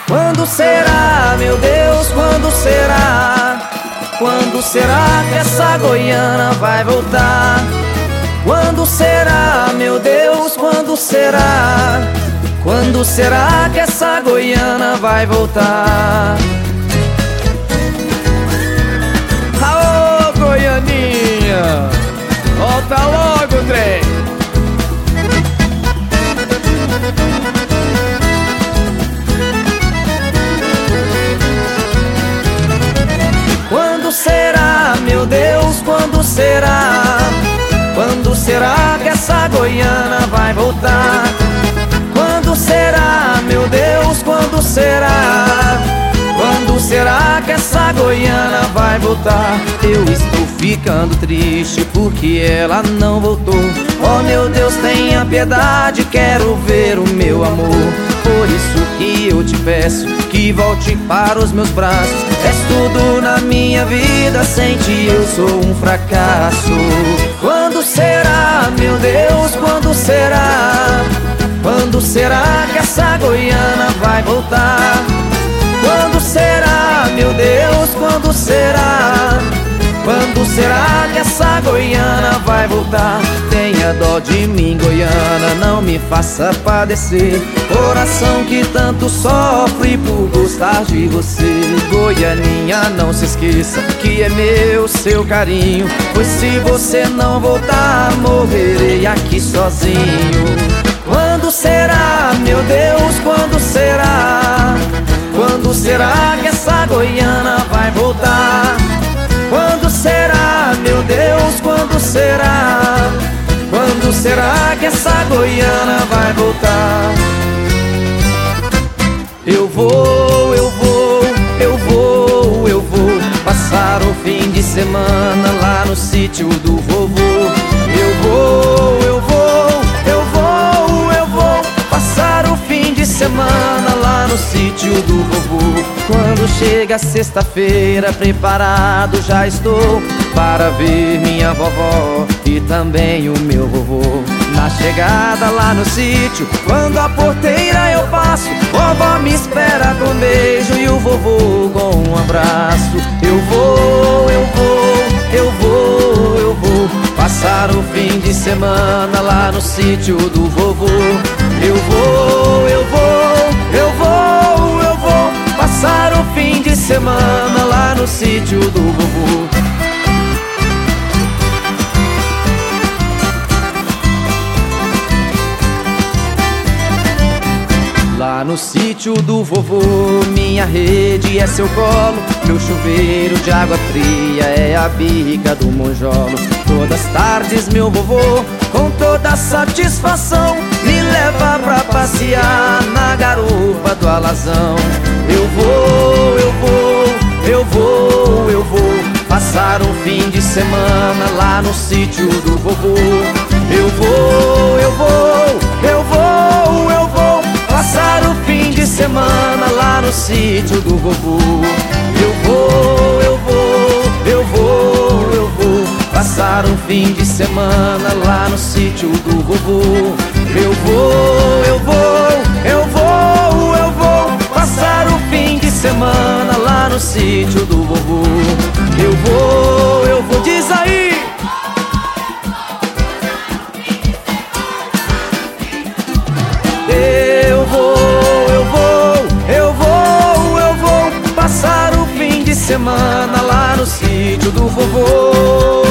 Quando será, meu Deus, quando será? Quando será que essa goiana vai voltar? Quando será, meu Deus, quando será? Quando será que essa goiana vai voltar? Aô, goianinha, volta logo, trem! Quando será, meu Deus, quando será? Quando será que essa goiana vai voltar? Quando será, meu Deus, quando será? Quando será que essa goiana vai voltar? Eu estou ficando triste porque ela não voltou. Oh meu Deus, tenha piedade, quero ver o meu amor. Por isso que eu te peço que volte para os meus braços. És tudo na minha vida, sem ti eu sou um fracasso. Quando será, meu Deus, quando será? Quando será que essa goiana vai voltar? Quando será, meu Deus, quando será? Quando será que essa goiana vai voltar? Tenha dó de mim, goiana, não me faça padecer. Coração que tanto sofre por gostar de você. Goianinha, não se esqueça que é meu seu carinho, pois se você não voltar, morrerei aqui sozinho. Quando será, meu Deus, quando será? Quando será que essa goiana vai voltar? Quando será, meu Deus, quando será? Quando será que essa goiana vai voltar? Eu vou, eu vou, eu vou, eu vou passar o fim de semana lá no sítio do vovô. Eu vou, eu vou, eu vou, eu vou passar o fim de semana lá no sítio do vovô. Quando chega sexta-feira, preparado já estou para ver minha vovó e também o meu vovô. Na chegada lá no sítio, quando a porteira eu passo, vovó me espera com beijo e o vovô com um abraço. Eu vou, eu vou, eu vou, eu vou passar o fim de semana lá no sítio do vovô. Eu vou, eu vou, eu vou, eu vou passar o fim de semana lá no sítio do vovô. Lá no sítio do vovô, minha rede é seu colo, meu chuveiro de água fria é a bica do monjolo. Todas as tardes meu vovô, com toda satisfação, me leva pra passear na garupa do alazão. Eu vou, eu vou, eu vou, eu vou passar um fim de semana lá no sítio do vovô. Eu vou, eu vou, eu vou, eu vou passar o fim de semana lá no sítio do vovô. Eu vou, eu vou, eu vou, eu vou passar um fim de semana lá no sítio do vovô. Eu vou, eu vou, eu vou, eu vou passar o fim de semana lá no sítio do vovô. Eu vou, diz aí! Eu vou passar o fim de semana lá no sítio do vovô.